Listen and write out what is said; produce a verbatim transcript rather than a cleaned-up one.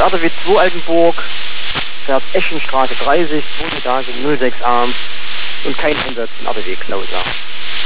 R D W zwei Altenburg, fährt Eschenstraße dreißig, zweite Etage, null sechs A und kein Einsatz in R D W Knausa.